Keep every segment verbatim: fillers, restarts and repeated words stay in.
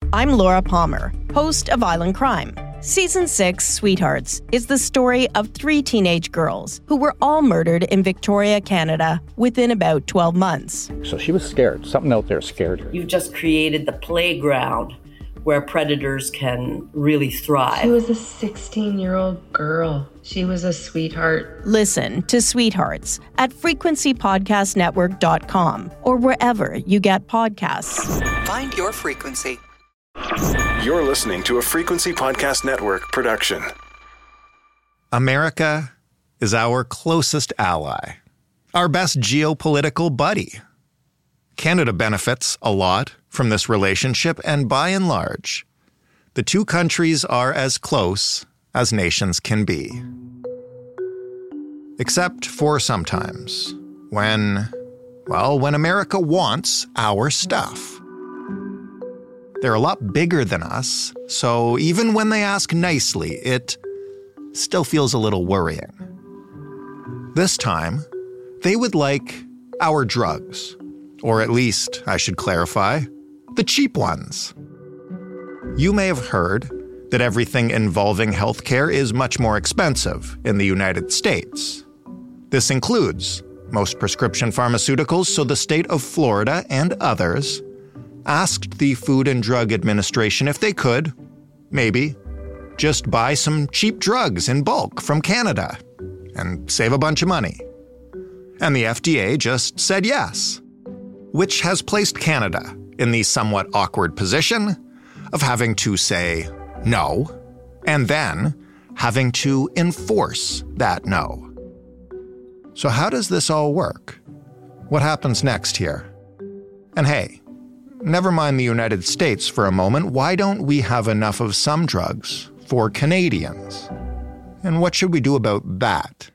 I'm Laura Palmer, host of Island Crime. Season six, Sweethearts, is the story of three teenage girls who were all murdered in Victoria, Canada, within about twelve months. So she was scared. Something out there scared her. You've just created the playground where predators can really thrive. She was a sixteen-year-old girl. She was a sweetheart. Listen to Sweethearts at frequency podcast network dot com or wherever you get podcasts. Find your frequency. You're listening to a Frequency Podcast Network production. America is our closest ally, our best geopolitical buddy. Canada benefits a lot from this relationship, and by and large, the two countries are as close as nations can be. Except for sometimes, when, well, when America wants our stuff. They're a lot bigger than us, so even when they ask nicely, it still feels a little worrying. This time, they would like our drugs. Or at least, I should clarify, the cheap ones. You may have heard that everything involving healthcare is much more expensive in the United States. This includes most prescription pharmaceuticals, so the state of Florida and others asked the Food and Drug Administration if they could, maybe, just buy some cheap drugs in bulk from Canada and save a bunch of money. And the F D A just said yes, which has placed Canada in the somewhat awkward position of having to say no, and then having to enforce that no. So how does this all work? What happens next here? And hey, never mind the United States for a moment, why don't we have enough of some drugs for Canadians? And what should we do about that?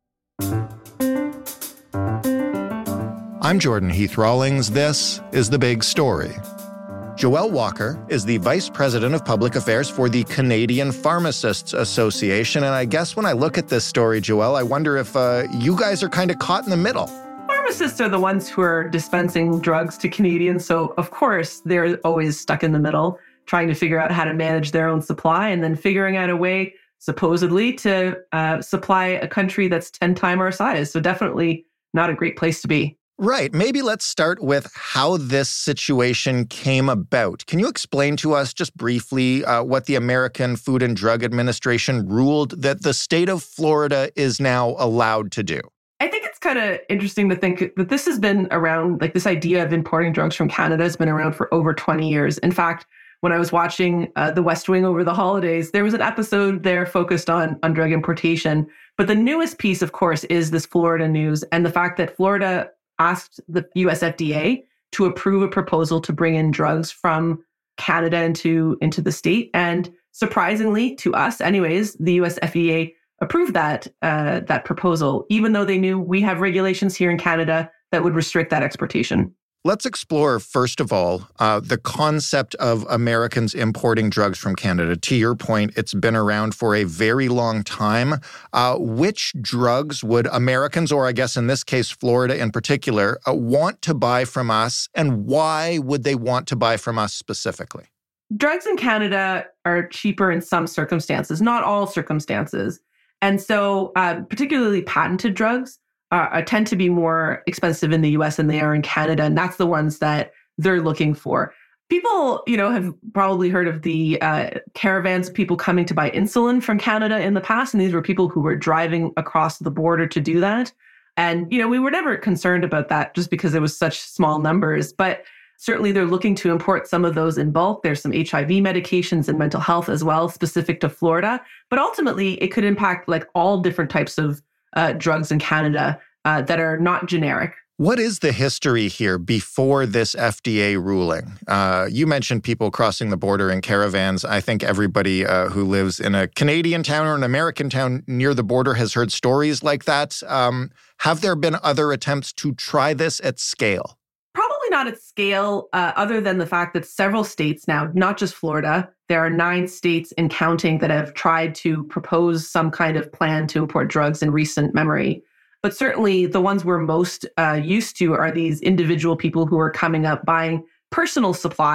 I'm Jordan Heath Rawlings. This is The Big Story. Joelle Walker is the Vice President of Public Affairs for the Canadian Pharmacists Association. And I guess when I look at this story, Joelle, I wonder if uh, you guys are kind of caught in the middle. Pharmacists are the ones who are dispensing drugs to Canadians. So, of course, they're always stuck in the middle, trying to figure out how to manage their own supply and then figuring out a way, supposedly, to uh, supply a country that's ten times our size. So definitely not a great place to be. Right. Maybe let's start with how this situation came about. Can you explain to us just briefly uh, what the American Food and Drug Administration ruled that the state of Florida is now allowed to do? I think it's kind of interesting to think that this has been around, like this idea of importing drugs from Canada has been around for over twenty years. In fact, when I was watching uh, The West Wing over the holidays, there was an episode there focused on, on drug importation. But the newest piece, of course, is this Florida news and the fact that Florida asked the U S F D A to approve a proposal to bring in drugs from Canada into, into the state. And surprisingly, to us anyways, the U S F D A approved that uh, that proposal, even though they knew we have regulations here in Canada that would restrict that exportation. Let's explore, first of all, uh, the concept of Americans importing drugs from Canada. To your point, it's been around for a very long time. Uh, which drugs would Americans, or I guess in this case, Florida in particular, uh, want to buy from us, and why would they want to buy from us specifically? Drugs in Canada are cheaper in some circumstances, not all circumstances. And so uh, particularly patented drugs uh, tend to be more expensive in the U S than they are in Canada. And that's the ones that they're looking for. People, you know, have probably heard of the uh, caravans of people coming to buy insulin from Canada in the past. And these were people who were driving across the border to do that. And, you know, we were never concerned about that just because it was such small numbers. But certainly they're looking to import some of those in bulk. There's some H I V medications and mental health as well, specific to Florida. But ultimately, it could impact like all different types of uh, drugs in Canada uh, that are not generic. What is the history here before this F D A ruling? Uh, you mentioned people crossing the border in caravans. I think everybody uh, who lives in a Canadian town or an American town near the border has heard stories like that. Um, have there been other attempts to try this at scale? Probably not at scale, uh, other than the fact that several states now, not just Florida, there are nine states and counting that have tried to propose some kind of plan to import drugs in recent memory. But certainly the ones we're most uh, used to are these individual people who are coming up buying personal supply.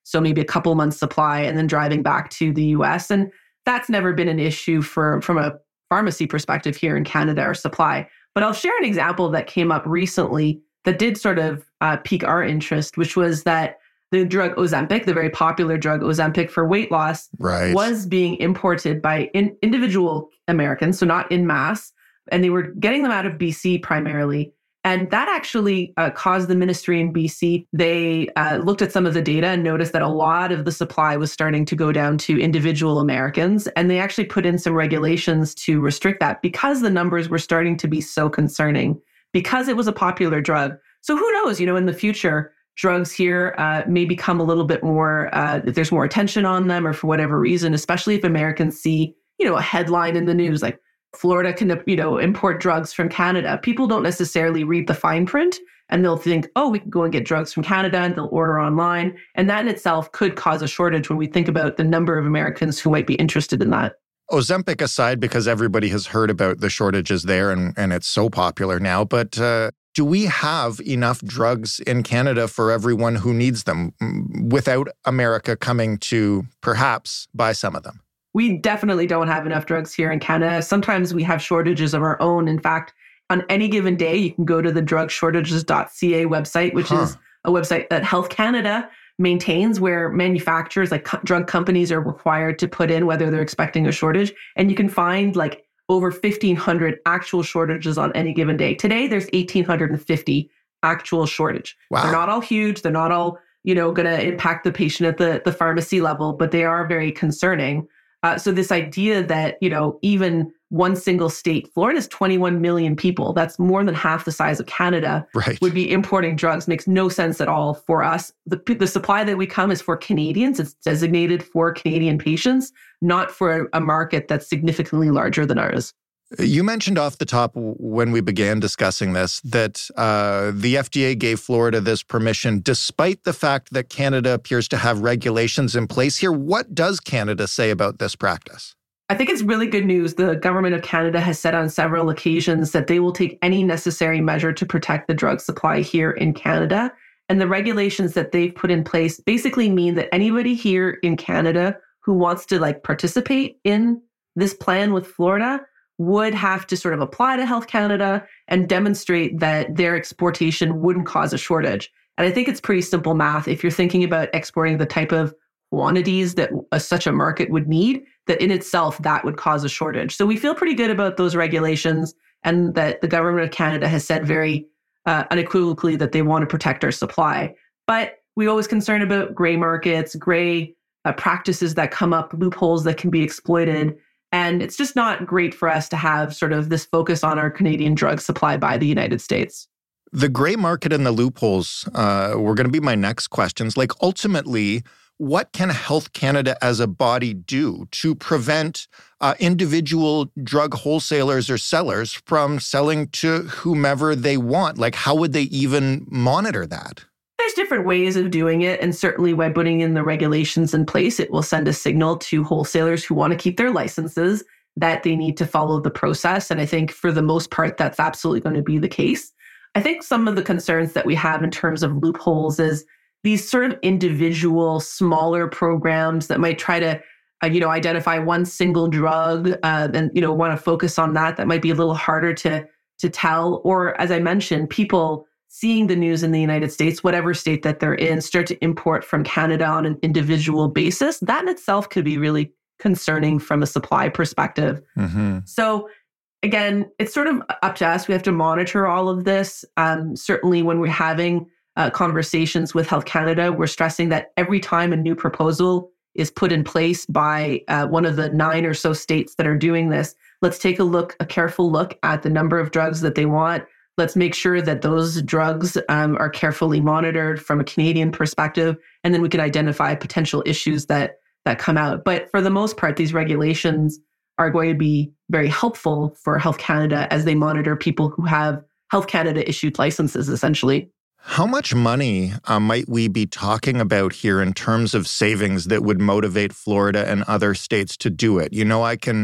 So maybe a couple months supply and then driving back to the U S. And that's never been an issue for from a pharmacy perspective here in Canada or supply. But I'll share an example that came up recently that did sort of uh, pique our interest, which was that the drug Ozempic, the very popular drug Ozempic for weight loss, right. was being imported by in, individual Americans, so not in mass, and they were getting them out of B C primarily. And that actually uh, caused the ministry in B C, they uh, looked at some of the data and noticed that a lot of the supply was starting to go down to individual Americans. And they actually put in some regulations to restrict that because the numbers were starting to be so concerning, because it was a popular drug. So who knows, you know, in the future, drugs here uh, may become a little bit more, uh, if there's more attention on them or for whatever reason, especially if Americans see, you know, a headline in the news like Florida can, you know, import drugs from Canada. People don't necessarily read the fine print and they'll think, oh, we can go and get drugs from Canada and they'll order online. And that in itself could cause a shortage when we think about the number of Americans who might be interested in that. Ozempic aside, because everybody has heard about the shortages there and, and it's so popular now, but uh, do we have enough drugs in Canada for everyone who needs them without America coming to perhaps buy some of them? We definitely don't have enough drugs here in Canada. Sometimes we have shortages of our own. In fact, on any given day, you can go to the drug shortages dot c a website, which huh. is a website that Health Canada maintains, where manufacturers, like co- drug companies, are required to put in whether they're expecting a shortage. And you can find like over fifteen hundred actual shortages on any given day. Today, there's one thousand eight hundred fifty actual shortage. Wow. They're not all huge. They're not all, you know, going to impact the patient at the, the pharmacy level, but they are very concerning. Uh, so this idea that, you know, even one single state, Florida is twenty-one million people, that's more than half the size of Canada, right. would be importing drugs, makes no sense at all for us. The, the supply that we come is for Canadians. It's designated for Canadian patients, not for a, a market that's significantly larger than ours. You mentioned off the top when we began discussing this that uh, the F D A gave Florida this permission despite the fact that Canada appears to have regulations in place here. What does Canada say about this practice? I think it's really good news. The government of Canada has said on several occasions that they will take any necessary measure to protect the drug supply here in Canada. And the regulations that they've put in place basically mean that anybody here in Canada who wants to like participate in this plan with Florida would have to sort of apply to Health Canada and demonstrate that their exportation wouldn't cause a shortage. And I think it's pretty simple math. If you're thinking about exporting the type of quantities that a, such a market would need, that in itself, that would cause a shortage. So we feel pretty good about those regulations and that the government of Canada has said very uh, unequivocally that they want to protect our supply. But we always concern about gray markets, gray uh, practices that come up, loopholes that can be exploited. And it's just not great for us to have sort of this focus on our Canadian drug supply by the United States. The gray market and the loopholes uh, were going to be my next questions. Like, ultimately, what can Health Canada as a body do to prevent uh, individual drug wholesalers or sellers from selling to whomever they want? Like, how would they even monitor that? There's different ways of doing it. And certainly by putting in the regulations in place, it will send a signal to wholesalers who want to keep their licenses that they need to follow the process. And I think for the most part, that's absolutely going to be the case. I think some of the concerns that we have in terms of loopholes is these sort of individual smaller programs that might try to, uh, you know, identify one single drug uh, and, you know, want to focus on that. That might be a little harder to, to tell. Or as I mentioned, people seeing the news in the United States, whatever state that they're in, start to import from Canada on an individual basis. That in itself could be really concerning from a supply perspective. Mm-hmm. So again, it's sort of up to us. We have to monitor all of this. Um, certainly when we're having uh, conversations with Health Canada, we're stressing that every time a new proposal is put in place by uh, one of the nine or so states that are doing this, let's take a look, a careful look at the number of drugs that they want. Let's make sure that those drugs um, are carefully monitored from a Canadian perspective, and then we can identify potential issues that that come out. But for the most part, these regulations are going to be very helpful for Health Canada as they monitor people who have Health Canada issued licenses, essentially. How much money uh, might we be talking about here in terms of savings that would motivate Florida and other states to do it? You know, I can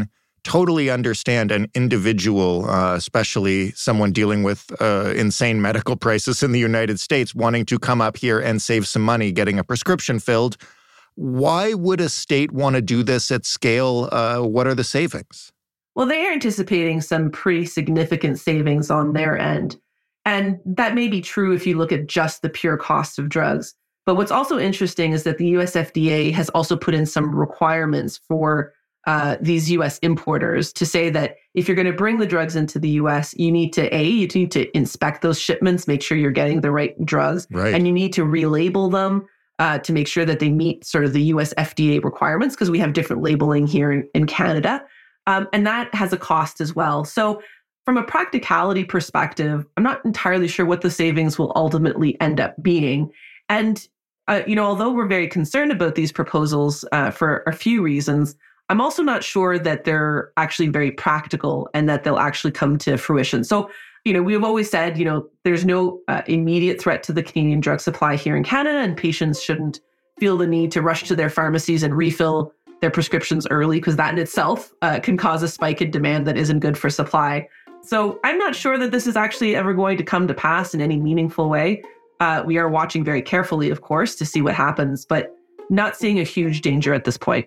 totally understand an individual, uh, especially someone dealing with uh, insane medical prices in the United States, wanting to come up here and save some money getting a prescription filled. Why would a state want to do this at scale? Uh, what are the savings? Well, they are anticipating some pretty significant savings on their end. And that may be true if you look at just the pure cost of drugs. But what's also interesting is that the U S F D A has also put in some requirements for uh, these U S importers to say that if you're going to bring the drugs into the U S, you need to, A, you need to inspect those shipments, make sure you're getting the right drugs, right. and you need to relabel them uh, to make sure that they meet sort of the U S F D A requirements, because we have different labeling here in, in Canada. Um, and that has a cost as well. So from a practicality perspective, I'm not entirely sure what the savings will ultimately end up being. And, uh, you know, although we're very concerned about these proposals uh, for a few reasons, I'm also not sure that they're actually very practical and that they'll actually come to fruition. So, you know, we've always said, you know, there's no uh, immediate threat to the Canadian drug supply here in Canada, and patients shouldn't feel the need to rush to their pharmacies and refill their prescriptions early, because that in itself uh, can cause a spike in demand that isn't good for supply. So I'm not sure that this is actually ever going to come to pass in any meaningful way. Uh, we are watching very carefully, of course, to see what happens, but not seeing a huge danger at this point.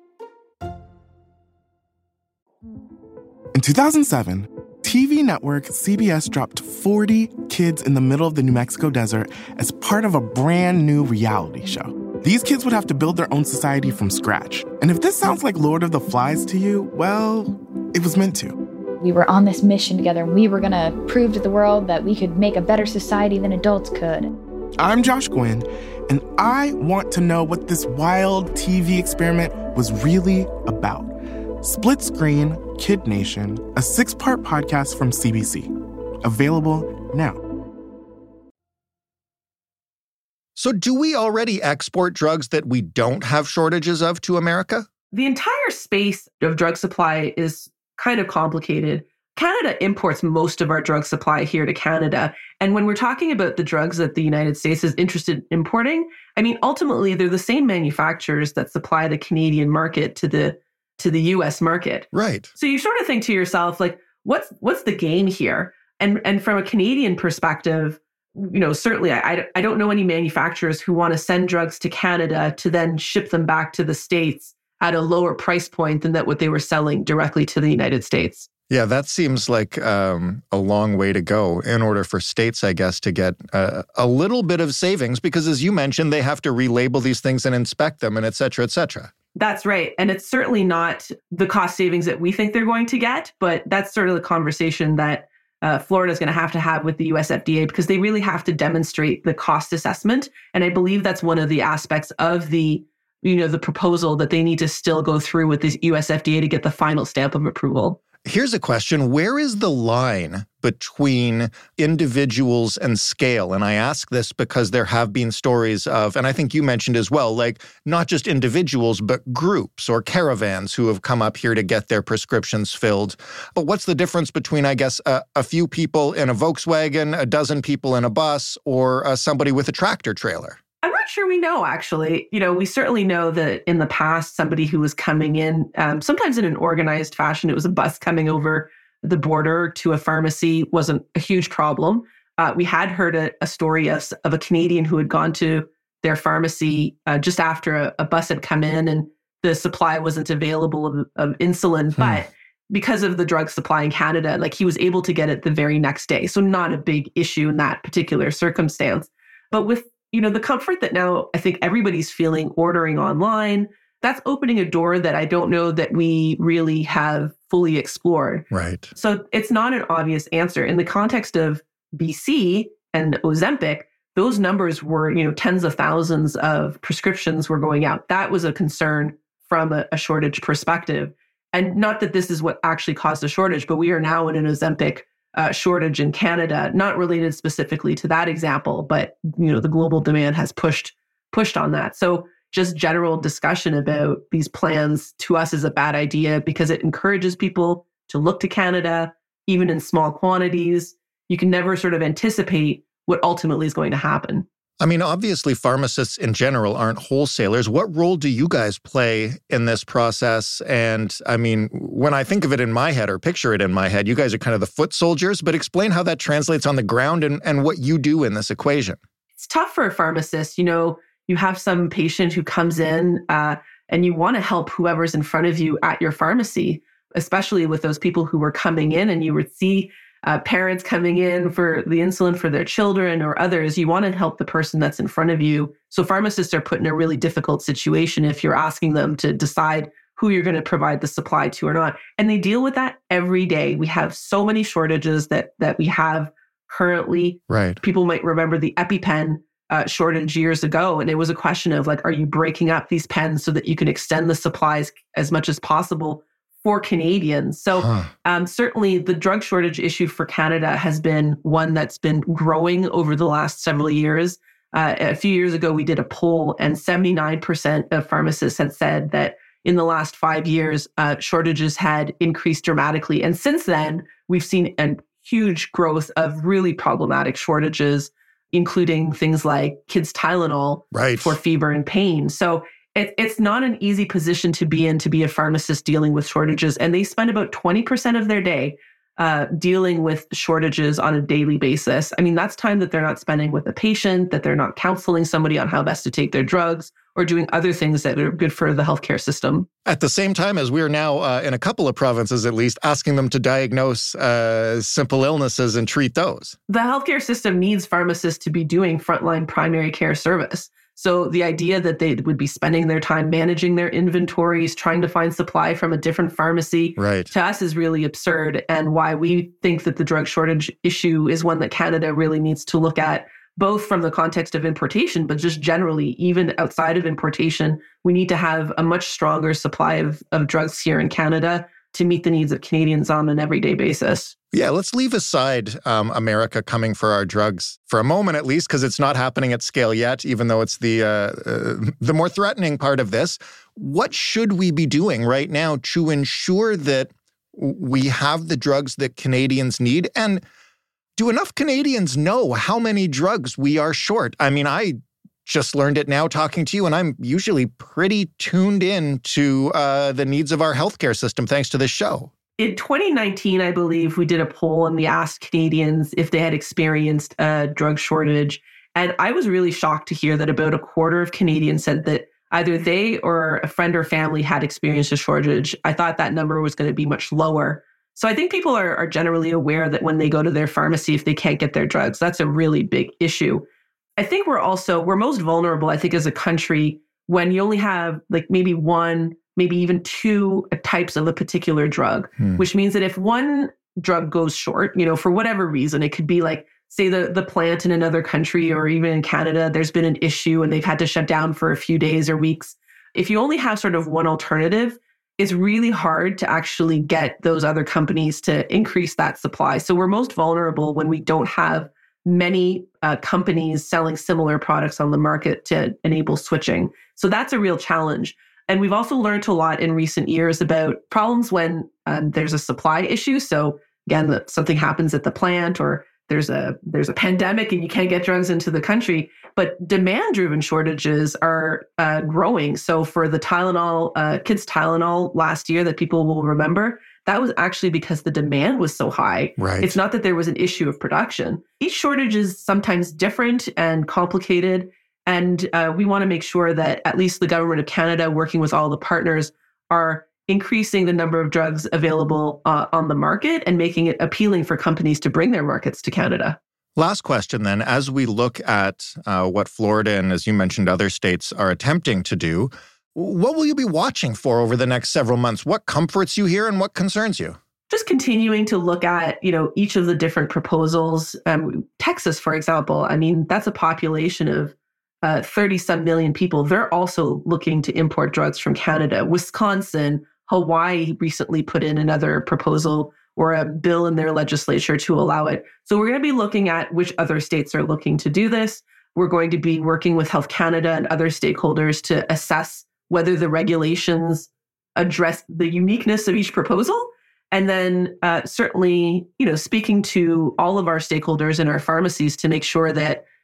In two thousand seven, T V network C B S dropped forty kids in the middle of the New Mexico desert as part of a brand new reality show. These kids would have to build their own society from scratch. And if this sounds like Lord of the Flies to you, well, it was meant to. We were on this mission together, and we were going to prove to the world that we could make a better society than adults could. I'm Josh Gwynn, and I want to know what this wild T V experiment was really about. Split Screen, Kid Nation, a six-part podcast from C B C. Available now. So do we already export drugs that we don't have shortages of to America? The entire space of drug supply is kind of complicated. Canada imports most of our drug supply here to Canada. And when we're talking about the drugs that the United States is interested in importing, I mean, ultimately, they're the same manufacturers that supply the Canadian market to the to the U S market. Right. So you sort of think to yourself, like, what's what's the game here? And and from a Canadian perspective, you know, certainly I, I don't know any manufacturers who want to send drugs to Canada to then ship them back to the States at a lower price point than that what they were selling directly to the United States. Yeah, that seems like um, a long way to go in order for states, I guess, to get uh, a little bit of savings, because as you mentioned, they have to relabel these things and inspect them and et cetera, et cetera. That's right. And it's certainly not the cost savings that we think they're going to get, but that's sort of the conversation that uh, Florida is going to have to have with the U S F D A, because they really have to demonstrate the cost assessment. And I believe that's one of the aspects of the, you know, the proposal that they need to still go through with the U S F D A to get the final stamp of approval. Here's a question. Where is the line between individuals and scale? And I ask this because there have been stories of, and I think you mentioned as well, like not just individuals, but groups or caravans who have come up here to get their prescriptions filled. But what's the difference between, I guess, a, a few people in a Volkswagen, a dozen people in a bus, or uh, somebody with a tractor trailer? I'm not sure we know, actually. You know, we certainly know that in the past, somebody who was coming in, um, sometimes in an organized fashion, it was a bus coming over the border to a pharmacy, wasn't a huge problem. Uh, we had heard a, a story of, of a Canadian who had gone to their pharmacy uh, just after a, a bus had come in and the supply wasn't available of, of insulin. Hmm. But because of the drug supply in Canada, like he was able to get it the very next day. So not a big issue in that particular circumstance. But with you know, the comfort that now I think everybody's feeling ordering online, that's opening a door that I don't know that we really have fully explored. Right. So it's not an obvious answer. In the context of B C and Ozempic, those numbers were, you know, tens of thousands of prescriptions were going out. That was a concern from a, a shortage perspective. And not that this is what actually caused a shortage, but we are now in an Ozempic Uh, shortage in Canada, not related specifically to that example, but you know the global demand has pushed pushed on that. So just general discussion about these plans to us is a bad idea because it encourages people to look to Canada, even in small quantities. You can never sort of anticipate what ultimately is going to happen. I mean, obviously, pharmacists in general aren't wholesalers. What role do you guys play in this process? And I mean, when I think of it in my head or picture it in my head, you guys are kind of the foot soldiers, but explain how that translates on the ground and, and what you do in this equation. It's tough for a pharmacist. You know, you have some patient who comes in uh, and you want to help whoever's in front of you at your pharmacy, especially with those people who were coming in, and you would see Uh, parents coming in for the insulin for their children or others. You want to help the person that's in front of you. So pharmacists are put in a really difficult situation if you're asking them to decide who you're going to provide the supply to or not. And they deal with that every day. We have so many shortages that that we have currently. Right. People might remember the EpiPen uh, shortage years ago. And it was a question of like, are you breaking up these pens so that you can extend the supplies as much as possible for Canadians? So huh. um, certainly the drug shortage issue for Canada has been one that's been growing over the last several years. Uh, a few years ago, we did a poll and seventy-nine percent of pharmacists had said that in the last five years, uh, shortages had increased dramatically. And since then, we've seen a huge growth of really problematic shortages, including things like kids' Tylenol right. for fever and pain. So It, it's not an easy position to be in, to be a pharmacist dealing with shortages. And they spend about twenty percent of their day uh, dealing with shortages on a daily basis. I mean, that's time that they're not spending with a patient, that they're not counseling somebody on how best to take their drugs or doing other things that are good for the healthcare system. At the same time as we're now, uh, in a couple of provinces at least, asking them to diagnose uh, simple illnesses and treat those. The healthcare system needs pharmacists to be doing frontline primary care service. So the idea that they would be spending their time managing their inventories, trying to find supply from a different pharmacy, right. to us is really absurd, and why we think that the drug shortage issue is one that Canada really needs to look at, both from the context of importation, but just generally, even outside of importation, we need to have a much stronger supply of, of drugs here in Canada to meet the needs of Canadians on an everyday basis. Yeah, let's leave aside um, America coming for our drugs for a moment, at least, because it's not happening at scale yet, even though it's the uh, uh, the more threatening part of this. What should we be doing right now to ensure that we have the drugs that Canadians need? And do enough Canadians know how many drugs we are short? I mean, I just learned it now talking to you, and I'm usually pretty tuned in to uh, the needs of our healthcare system thanks to this show. In twenty nineteen, I believe, we did a poll and we asked Canadians if they had experienced a drug shortage. And I was really shocked to hear that about a quarter of Canadians said that either they or a friend or family had experienced a shortage. I thought that number was going to be much lower. So I think people are, are generally aware that when they go to their pharmacy, if they can't get their drugs, that's a really big issue. I think we're also, we're most vulnerable, I think, as a country when you only have like maybe one, maybe even two types of a particular drug, hmm. which means that if one drug goes short, you know, for whatever reason, it could be like, say the, the plant in another country or even in Canada, there's been an issue and they've had to shut down for a few days or weeks. If you only have sort of one alternative, it's really hard to actually get those other companies to increase that supply. So we're most vulnerable when we don't have many uh, companies selling similar products on the market to enable switching. So that's a real challenge. And we've also learned a lot in recent years about problems when um, there's a supply issue. So again, that something happens at the plant or there's a there's a pandemic and you can't get drugs into the country. But demand-driven shortages are uh, growing. So for the Tylenol, uh, kids' Tylenol last year that people will remember, that was actually because the demand was so high. Right. It's not that there was an issue of production. Each shortage is sometimes different and complicated. And uh, we want to make sure that at least the government of Canada, working with all the partners, are increasing the number of drugs available uh, on the market and making it appealing for companies to bring their markets to Canada. Last question then, as we look at uh, what Florida and, as you mentioned, other states are attempting to do, what will you be watching for over the next several months? What comforts you here and what concerns you? Just continuing to look at, you know, each of the different proposals. Um, Texas, for example, I mean, that's a population of uh, thirty some million people. They're also looking to import drugs from Canada. Wisconsin, Hawaii recently put in another proposal or a bill in their legislature to allow it. So we're going to be looking at which other states are looking to do this. We're going to be working with Health Canada and other stakeholders to assess whether the regulations address the uniqueness of each proposal. And then uh, certainly, you know, speaking to all of our stakeholders in our pharmacies to make sure that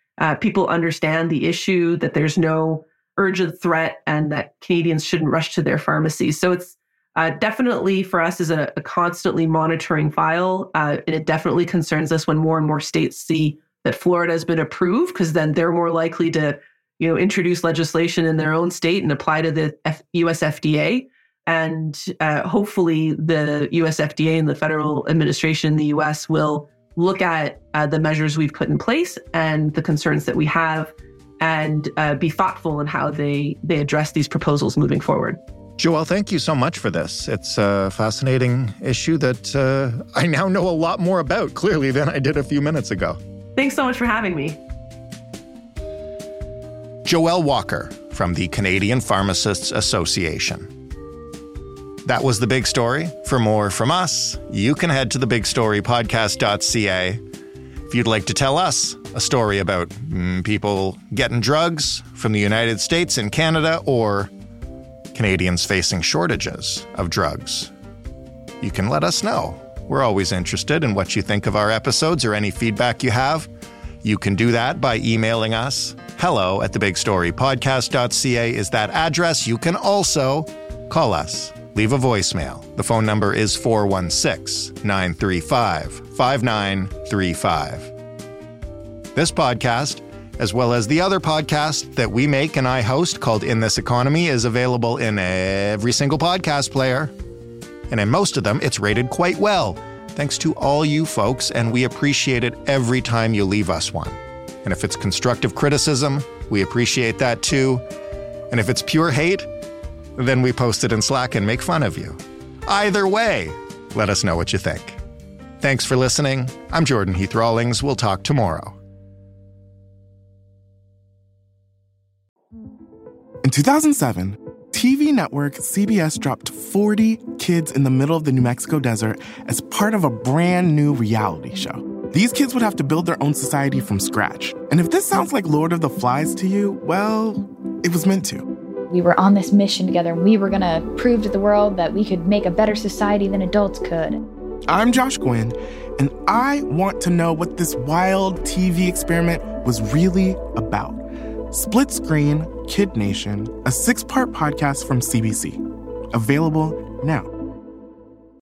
uh, people understand the issue, that there's no urgent threat, and that Canadians shouldn't rush to their pharmacies. So it's uh, definitely for us is a, a constantly monitoring file. Uh, and it definitely concerns us when more and more states see that Florida has been approved, because then they're more likely to, you know, introduce legislation in their own state and apply to the F- U S F D A. And uh, hopefully the U S F D A and the federal administration in the U S will look at uh, the measures we've put in place and the concerns that we have, and uh, be thoughtful in how they, they address these proposals moving forward. Joelle, thank you so much for this. It's a fascinating issue that uh, I now know a lot more about, clearly, than I did a few minutes ago. Thanks so much for having me. Joelle Walker from the Canadian Pharmacists Association. That was The Big Story. For more from us, you can head to the big story podcast dot c a. If you'd like to tell us a story about mm, people getting drugs from the United States and Canada, or Canadians facing shortages of drugs, you can let us know. We're always interested in what you think of our episodes or any feedback you have. You can do that by emailing us. Hello at the big story podcast dot c a is that address. You can also call us. Leave a voicemail. The phone number is four one six, nine three five, five nine three five. This podcast, as well as the other podcast that we make and I host called In This Economy, is available in every single podcast player. And in most of them, it's rated quite well. Thanks to all you folks, and we appreciate it every time you leave us one. And if it's constructive criticism, we appreciate that too. And if it's pure hate, then we post it in Slack and make fun of you. Either way, let us know what you think. Thanks for listening. I'm Jordan Heath Rawlings. We'll talk tomorrow. In two thousand seven, T V network C B S dropped forty kids in the middle of the New Mexico desert as part of a brand new reality show. These kids would have to build their own society from scratch. And if this sounds like Lord of the Flies to you, well, it was meant to. We were on this mission together, and we were going to prove to the world that we could make a better society than adults could. I'm Josh Gwynn, and I want to know what this wild T V experiment was really about. Split Screen, Kid Nation, a six-part podcast from C B C. Available now.